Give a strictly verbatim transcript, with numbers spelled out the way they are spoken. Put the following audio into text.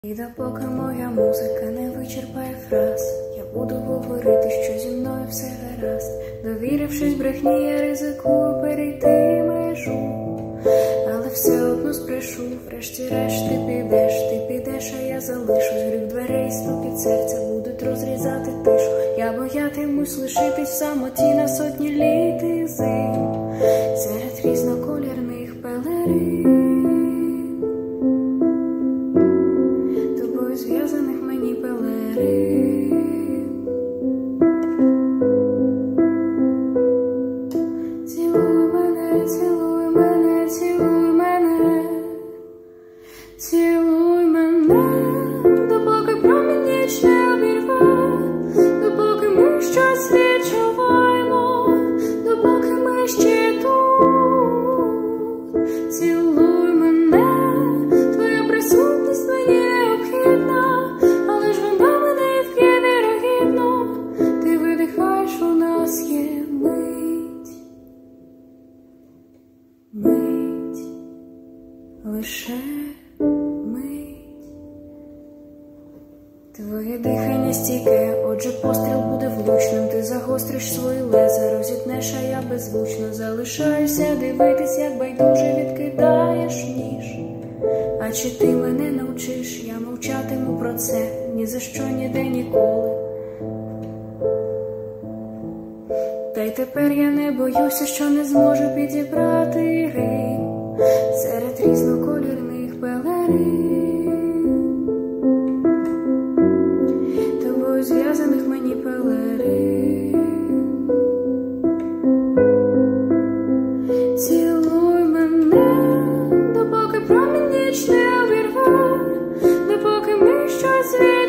І допоки моя музика не вичерпає фраз, я буду говорити, що зі мною все гаразд. Довірившись брехні, я ризикую перейти межу, але все одно спрешу. Врешті-решт ти підеш, ти підеш, а я залишусь. Гріх дверей, стукіт серця будуть розрізати тишу. Я боятимусь лишитись в самоті на сотні літ і зим, серед різнокольорних пелерин, зв'язаних мені пелерин. Цілуй мене, цілуй мене, цілуй мене, цілуй мене, допоки промінь ніч не обірве, допоки ми щось відчуваємо, допоки ми ще тут. Цілуй мене, твоя присутність мені необхідна, але ж вона мене в'є вірогідно. Ти видихаєш, у нас є мить, мить, лише мить. Твоє дихання стійке, отже постріл буде влучним. Ти загостриш свої леза, розітнеш, а я беззвучно залишаюся дивитись, як байдуже відкидаєш ніж. А чи ти мене навчиш, я мовчатиму про це, ні за що, ніде, ніколи. Та й тепер я не боюся, що не зможу підібрати рим серед різнокольорних пелерин, тобою зв'язаних мені пелерин. Цілуй мене, допоки промінь ніч не обірве, допоки ми щось